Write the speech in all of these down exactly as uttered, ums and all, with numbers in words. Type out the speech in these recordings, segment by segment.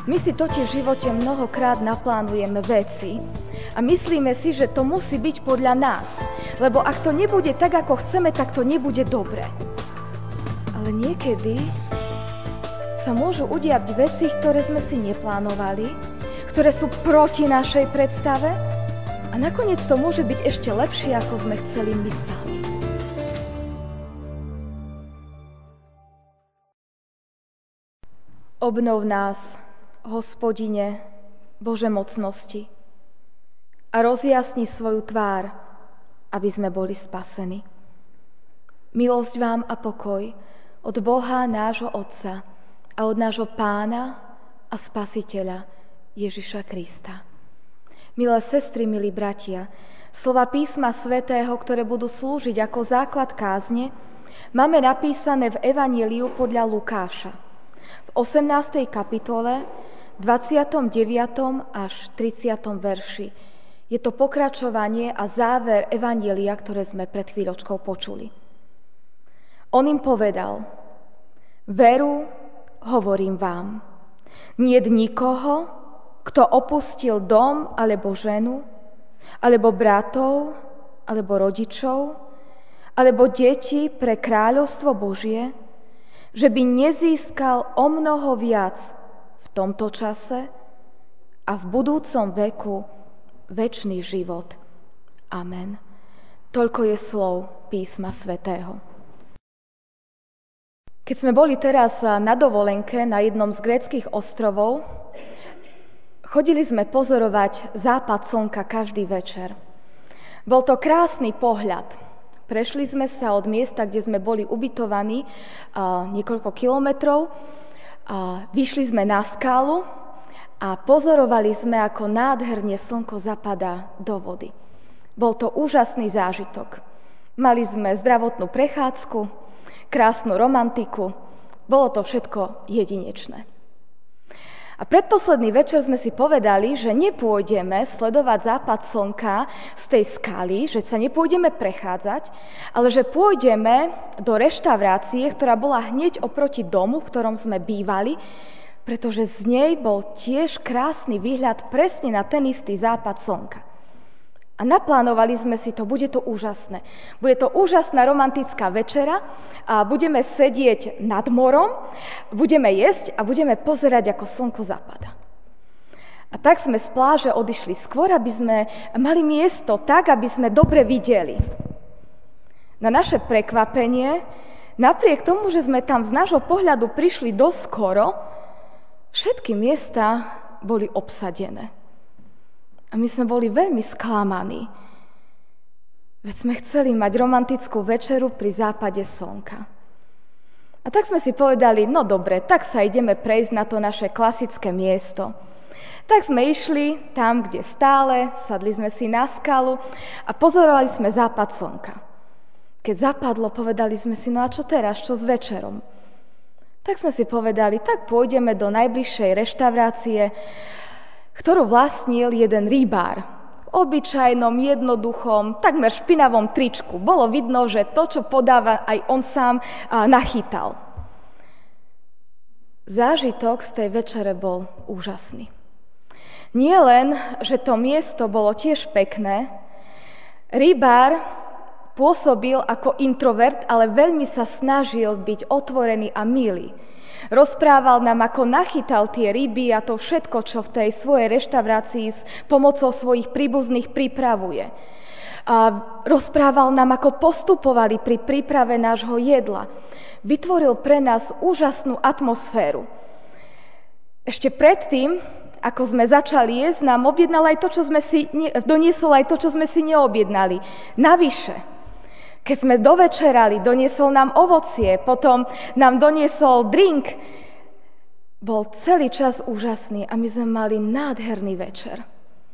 My si totiž v živote mnohokrát naplánujeme veci a myslíme si, že to musí byť podľa nás, lebo ak to nebude tak, ako chceme, tak to nebude dobre. Ale niekedy sa môžu udiať veci, ktoré sme si neplánovali, ktoré sú proti našej predstave a nakoniec to môže byť ešte lepšie, ako sme chceli my sami. Obnov nás, Hospodine, Bože mocnosti, a rozjasni svoju tvár, aby sme boli spasení. Milosť vám a pokoj od Boha nášho Otca a od nášho Pána a Spasiteľa Ježiša Krista. Milé sestry, milí bratia, slova písma svätého, ktoré budú slúžiť ako základ kázne, máme napísané v Evanjeliu podľa Lukáša v osemnástej kapitole, dvadsiatom deviatom až tridsiatom verši. Je to pokračovanie a záver Evanjelia, ktoré sme pred chvíľočkou počuli. On im povedal: Veru, hovorím vám, niet nikoho, kto opustil dom alebo ženu, alebo bratov, alebo rodičov, alebo deti pre kráľovstvo Božie, že by nezískal o mnoho viac v tomto čase a v budúcom veku večný život. Amen. Toľko je slov písma svätého. Keď sme boli teraz na dovolenke na jednom z gréckych ostrovov, chodili sme pozorovať západ slnka každý večer. Bol to krásny pohľad. Prešli sme sa od miesta, kde sme boli ubytovaní, niekoľko kilometrov, vyšli sme na skálu a pozorovali sme, ako nádherne slnko zapadá do vody. Bol to úžasný zážitok. Mali sme zdravotnú prechádzku, krásnu romantiku, bolo to všetko jedinečné. A predposledný večer sme si povedali, že nepôjdeme sledovať západ slnka z tej skaly, že sa nepôjdeme prechádzať, ale že pôjdeme do reštaurácie, ktorá bola hneď oproti domu, v ktorom sme bývali, pretože z nej bol tiež krásny výhľad presne na ten istý západ slnka. A naplánovali sme si to, bude to úžasné. Bude to úžasná romantická večera a budeme sedieť nad morom, budeme jesť a budeme pozerať, ako slnko zapadá. A tak sme z pláže odišli skôr, aby sme mali miesto tak, aby sme dobre videli. Na naše prekvapenie, napriek tomu, že sme tam z nášho pohľadu prišli doskoro, všetky miesta boli obsadené. A my sme boli veľmi sklamaní. Veď sme chceli mať romantickú večeru pri západe slnka. A tak sme si povedali, no dobre, tak sa ideme prejsť na to naše klasické miesto. Tak sme išli tam, kde stále, sadli sme si na skalu a pozorovali sme západ slnka. Keď zapadlo, povedali sme si, no a čo teraz, čo s večerom? Tak sme si povedali, tak pôjdeme do najbližšej reštaurácie, ktorú vlastnil jeden rybár. V obyčajnom, jednoduchom, takmer špinavom tričku. Bolo vidno, že to, čo podáva, aj on sám nachytal. Zážitok z tej večere bol úžasný. Nie len, že to miesto bolo tiež pekné, rybár pôsobil ako introvert, ale veľmi sa snažil byť otvorený a milý. Rozprával nám, ako nachytal tie ryby a to všetko, čo v tej svojej reštaurácii s pomocou svojich príbuzných pripravuje. A rozprával nám, ako postupovali pri príprave nášho jedla. Vytvoril pre nás úžasnú atmosféru. Ešte predtým, ako sme začali jesť, nám objednal aj to, čo sme si, doniesol aj to, čo sme si neobjednali. Navyše. Keď sme dovečerali, doniesol nám ovocie, potom nám doniesol drink. Bol celý čas úžasný a my sme mali nádherný večer.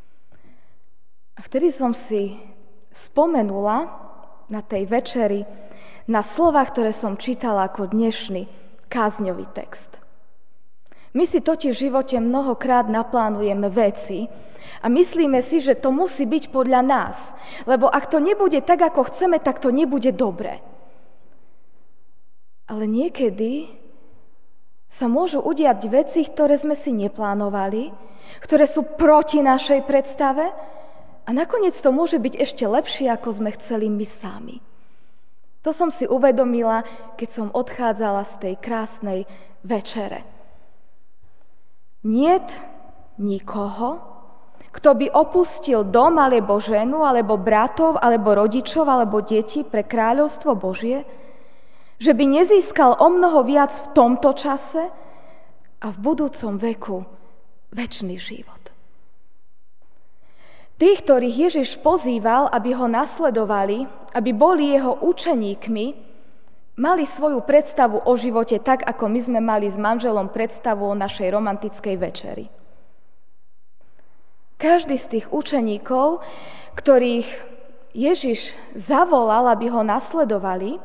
A vtedy som si spomenula na tej večeri na slová, ktoré som čítala ako dnešný kázňový text. My si totiž v živote mnohokrát naplánujeme veci a myslíme si, že to musí byť podľa nás, lebo ak to nebude tak, ako chceme, tak to nebude dobre. Ale niekedy sa môžu udiať veci, ktoré sme si neplánovali, ktoré sú proti našej predstave a nakoniec to môže byť ešte lepšie, ako sme chceli my sami. To som si uvedomila, keď som odchádzala z tej krásnej večere. Niet nikoho, kto by opustil dom, alebo ženu, alebo bratov, alebo rodičov, alebo deti pre kráľovstvo Božie, že by nezískal o mnoho viac v tomto čase a v budúcom veku večný život. Tí, ktorých Ježiš pozýval, aby ho nasledovali, aby boli jeho učeníkmi, mali svoju predstavu o živote tak, ako my sme mali s manželom predstavu o našej romantickej večeri. Každý z tých učeníkov, ktorých Ježiš zavolal, aby ho nasledovali,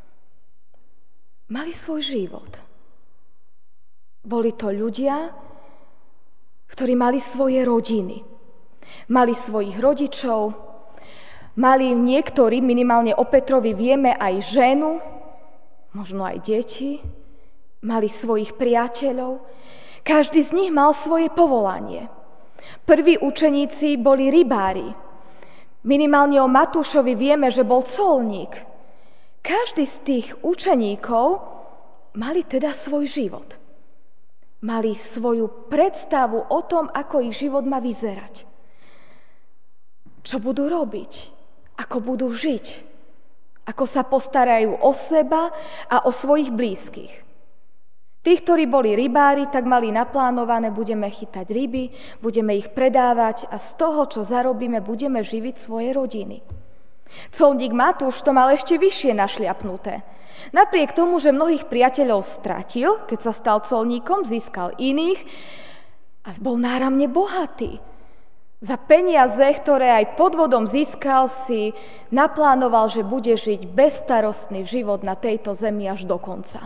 mali svoj život. Boli to ľudia, ktorí mali svoje rodiny. Mali svojich rodičov, mali niektorí, minimálne o Petrovi vieme, aj ženu, možno aj deti, mali svojich priateľov. Každý z nich mal svoje povolanie. Prví učeníci boli rybári. Minimálne o Matúšovi vieme, že bol colník. Každý z tých učeníkov mali teda svoj život. Mali svoju predstavu o tom, ako ich život má vyzerať. Čo budú robiť, ako budú žiť, ako sa postarajú o seba a o svojich blízkych. Tí, ktorí boli rybári, tak mali naplánované, budeme chytať ryby, budeme ich predávať a z toho, čo zarobíme, budeme živiť svoje rodiny. Colník Matúš to mal ešte vyššie našliapnuté. Napriek tomu, že mnohých priateľov stratil, keď sa stal colníkom, získal iných a bol náramne bohatý. Za peniaze, ktoré aj podvodom získal, si naplánoval, že bude žiť bezstarostný život na tejto zemi až do konca.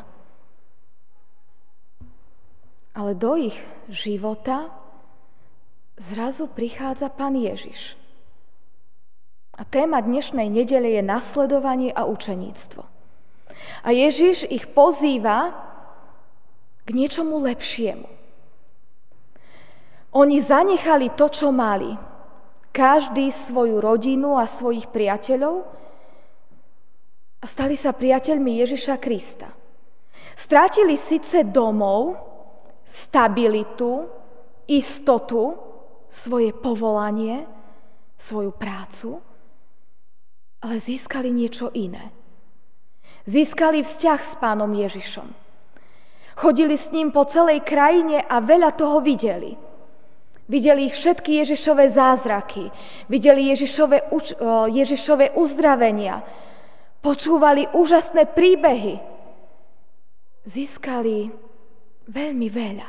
Ale do ich života zrazu prichádza Pán Ježiš. A téma dnešnej nedele je nasledovanie a učeníctvo. A Ježiš ich pozýva k niečomu lepšiemu. Oni zanechali to, čo mali. Každý svoju rodinu a svojich priateľov a stali sa priateľmi Ježiša Krista. Strátili síce domov, stabilitu, istotu, svoje povolanie, svoju prácu, ale získali niečo iné. Získali vzťah s Pánom Ježišom. Chodili s ním po celej krajine a veľa toho videli. Videli všetky Ježišove zázraky, videli Ježišove, Ježišove uzdravenia, počúvali úžasné príbehy. Získali veľmi veľa.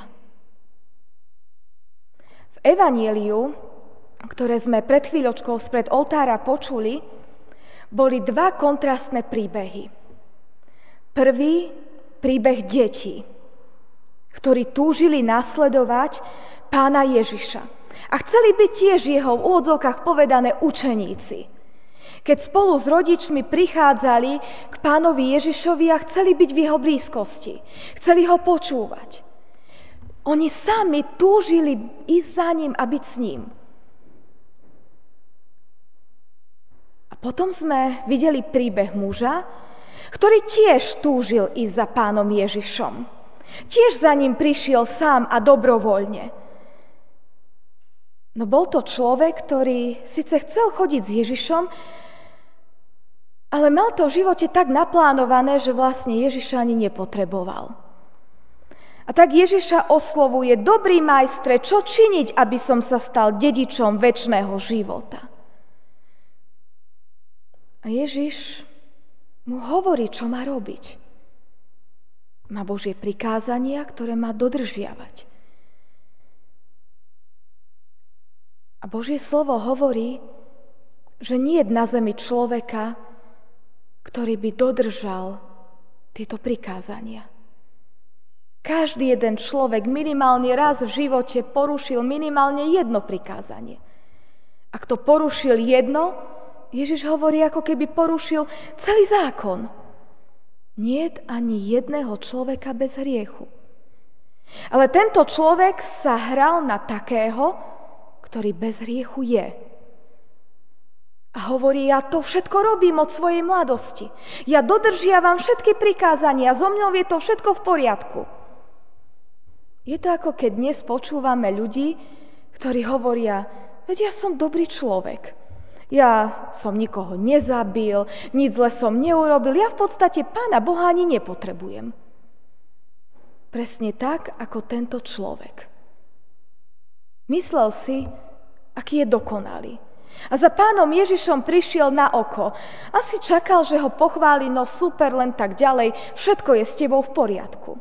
V Evanjeliu, ktoré sme pred chvíľočkou spred oltára počuli, boli dva kontrastné príbehy. Prvý príbeh detí, ktorí túžili nasledovať Pána Ježiša. A chceli byť tiež jeho v úvodzovkách povedané učeníci. Keď spolu s rodičmi prichádzali k Pánovi Ježišovi a chceli byť v jeho blízkosti. Chceli ho počúvať. Oni sami túžili ísť za ním a byť s ním. A potom sme videli príbeh muža, ktorý tiež túžil ísť za Pánom Ježišom. Tiež za ním prišiel sám a dobrovoľne. No bol to človek, ktorý síce chcel chodiť s Ježišom, ale mal to v živote tak naplánované, že vlastne Ježiša ani nepotreboval. A tak Ježiša oslovuje: dobrý majstre, čo činiť, aby som sa stal dedičom večného života? A Ježiš mu hovorí, čo má robiť. Má Božie prikázania, ktoré má dodržiavať. A Božie slovo hovorí, že nie je na zemi človeka, ktorý by dodržal tieto prikázania. Každý jeden človek minimálne raz v živote porušil minimálne jedno prikázanie. Ak to porušil jedno, Ježiš hovorí, ako keby porušil celý zákon. Niet ani jedného človeka bez hriechu. Ale tento človek sa hral na takého, ktorý bez hriechu je. A hovorí, ja to všetko robím od svojej mladosti. Ja dodržiavam všetky prikázania, so mňou je to všetko v poriadku. Je to ako keď dnes počúvame ľudí, ktorí hovoria, veď ja som dobrý človek. Ja som nikoho nezabil, nič zle som neurobil, ja v podstate Pána Boha ani nepotrebujem. Presne tak, ako tento človek. Myslel si, aký je dokonalý. A za Pánom Ježišom prišiel na oko. Asi čakal, že ho pochváli, no super, len tak ďalej, všetko je s tebou v poriadku.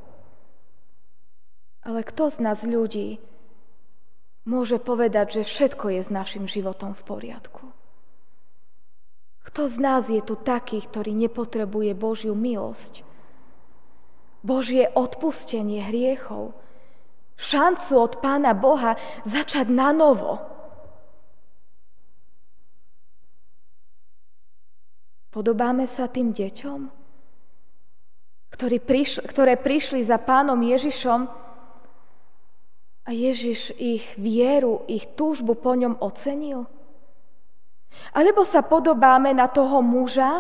Ale kto z nás ľudí môže povedať, že všetko je s našim životom v poriadku? Kto z nás je tu taký, ktorý nepotrebuje Božiu milosť? Božie odpustenie hriechov, šancu od Pána Boha začať na novo. Podobáme sa tým deťom, ktorí prišli, ktoré prišli za Pánom Ježišom a Ježiš ich vieru, ich túžbu po ňom ocenil? Alebo sa podobáme na toho muža,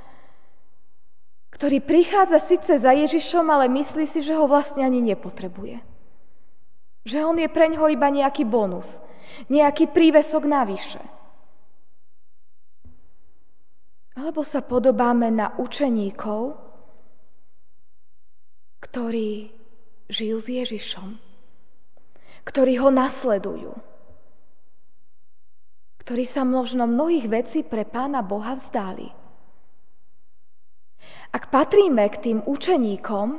ktorý prichádza síce za Ježišom, ale myslí si, že ho vlastne ani nepotrebuje. Že on je preňho iba nejaký bonus, nejaký prívesok navyše. Alebo sa podobáme na učeníkov, ktorí žijú s Ježišom, ktorí ho nasledujú, ktorí sa možno mnohých vecí pre Pána Boha vzdali. Ak patríme k tým učeníkom,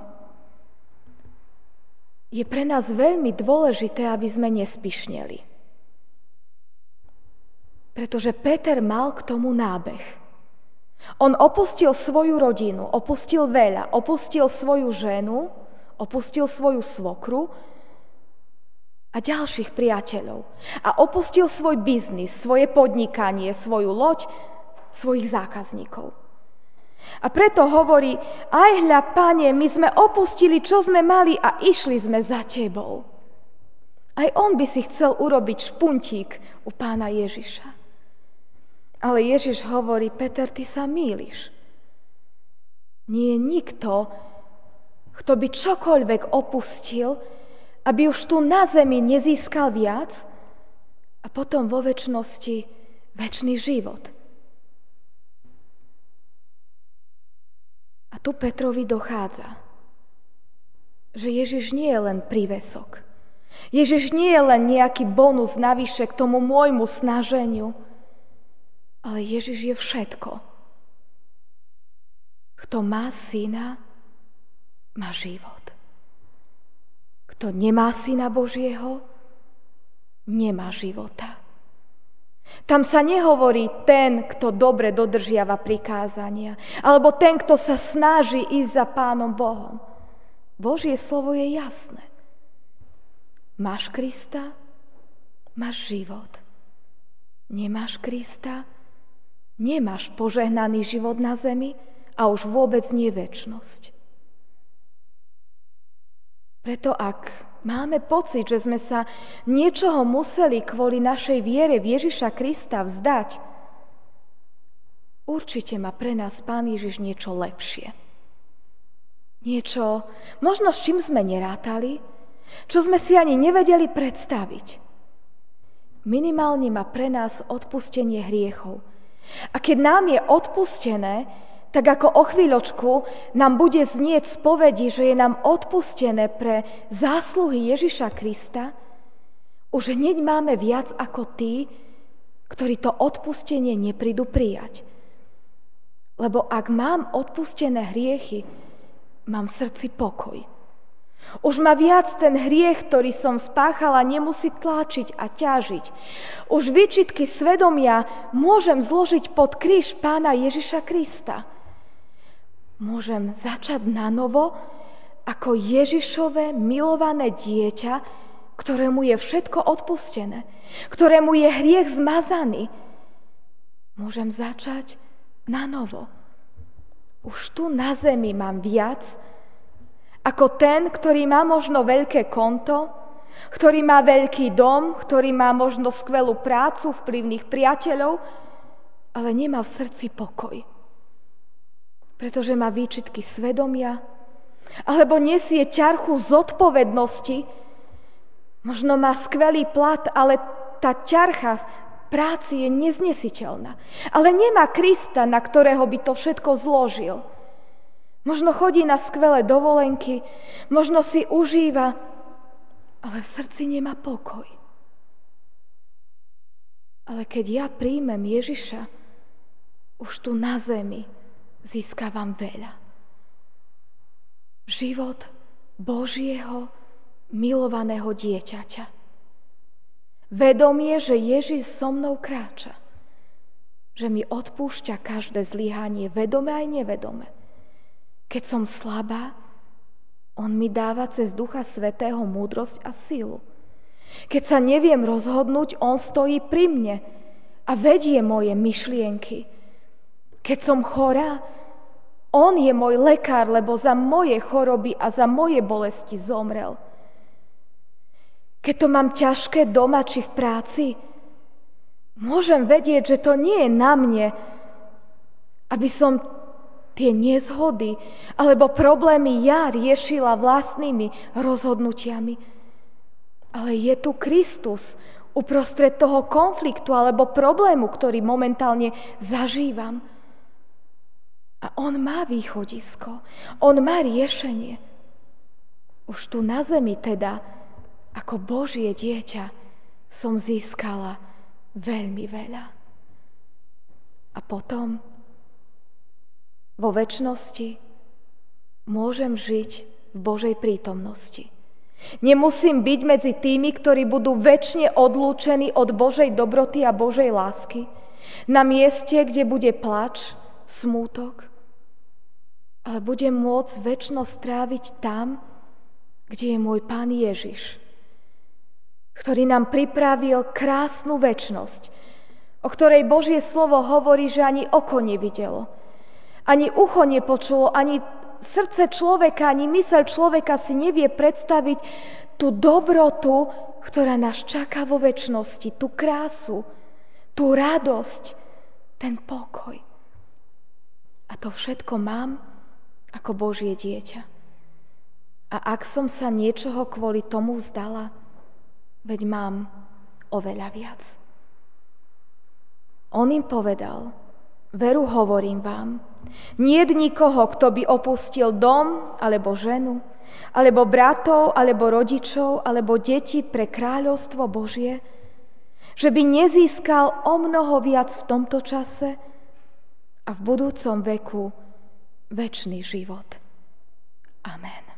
je pre nás veľmi dôležité, aby sme nespišneli. Pretože Peter mal k tomu nábeh. On opustil svoju rodinu, opustil veľa, opustil svoju ženu, opustil svoju svokru a ďalších priateľov. A opustil svoj biznis, svoje podnikanie, svoju loď, svojich zákazníkov. A preto hovorí, aj hľa, Pane, my sme opustili, čo sme mali a išli sme za Tebou. Aj on by si chcel urobiť špuntík u Pána Ježiša. Ale Ježiš hovorí, Peter, ty sa mýliš. Nie je nikto, kto by čokoľvek opustil, aby už tu na zemi nezískal viac a potom vo večnosti večný život. A tu Petrovi dochádza, že Ježiš nie je len prívesok. Ježiš nie je len nejaký bonus navyše k tomu môjmu snaženiu, ale Ježiš je všetko. Kto má syna, má život. Kto nemá syna Božieho, nemá života. Tam sa nehovorí ten, kto dobre dodržiava prikázania, alebo ten, kto sa snaží ísť za Pánom Bohom. Božie slovo je jasné. Máš Krista, máš život. Nemáš Krista, nemáš požehnaný život na zemi a už vôbec nie večnosť. Preto ak máme pocit, že sme sa niečoho museli kvôli našej viere v Ježiša Krista vzdať, určite má pre nás Pán Ježiš niečo lepšie. Niečo, možno s čím sme nerátali, čo sme si ani nevedeli predstaviť. Minimálne má pre nás odpustenie hriechov. A keď nám je odpustené, tak ako o chvíľočku nám bude znieť spovedi, že je nám odpustené pre zásluhy Ježiša Krista, už hneď máme viac ako tí, ktorí to odpustenie neprídu prijať. Lebo ak mám odpustené hriechy, mám v srdci pokoj. Už ma viac ten hriech, ktorý som spáchala, nemusí tlačiť a ťažiť. Už výčitky svedomia môžem zložiť pod kríž Pána Ježiša Krista. Môžem začať nanovo ako Ježišové milované dieťa, ktorému je všetko odpustené, ktorému je hriech zmazaný. Môžem začať nanovo. Už tu na zemi mám viac, Ako ten, ktorý má možno veľké konto, ktorý má veľký dom, ktorý má možno skvelú prácu, vplyvných priateľov, ale nemá v srdci pokoj. Pretože má výčitky svedomia, alebo nesie ťarchu zodpovednosti. Možno má skvelý plat, ale tá ťarcha práci je neznesiteľná. Ale nemá Krista, na ktorého by to všetko zložil. Možno chodí na skvelé dovolenky, možno si užíva, ale v srdci nemá pokoj. Ale keď ja príjmem Ježiša, už tu na zemi získavam veľa. Život Božieho milovaného dieťaťa. Vedomie, že Ježiš so mnou kráča. Že mi odpúšťa každé zlyhanie, vedome aj nevedome. Keď som slabá, on mi dáva cez Ducha Svätého múdrosť a silu. Keď sa neviem rozhodnúť, on stojí pri mne a vedie moje myšlienky. Keď som chorá, on je môj lekár, lebo za moje choroby a za moje bolesti zomrel. Keď to mám ťažké doma či v práci, môžem vedieť, že to nie je na mne, aby som tie nezhody alebo problémy ja riešila vlastnými rozhodnutiami. Ale je tu Kristus uprostred toho konfliktu alebo problému, ktorý momentálne zažívam. A on má východisko, on má riešenie. Už tu na zemi teda, ako Božie dieťa, som získala veľmi veľa. A potom vo večnosti môžem žiť v Božej prítomnosti. Nemusím byť medzi tými, ktorí budú večne odlúčení od Božej dobroty a Božej lásky, na mieste, kde bude plač, smútok, ale budem môcť večnosť stráviť tam, kde je môj Pán Ježiš, ktorý nám pripravil krásnu večnosť, o ktorej Božie slovo hovorí, že ani oko nevidelo, ani ucho nepočulo, ani srdce človeka, ani myseľ človeka si nevie predstaviť tú dobrotu, ktorá nás čaká vo večnosti, tú krásu, tú radosť, ten pokoj. A to všetko mám ako Božie dieťa. A ak som sa niečoho kvôli tomu vzdala, veď mám oveľa viac. On im povedal: veru hovorím vám, niet nikoho, kto by opustil dom, alebo ženu, alebo bratov, alebo rodičov, alebo deti pre kráľovstvo Božie, že by nezískal o mnoho viac v tomto čase a v budúcom veku večný život. Amen.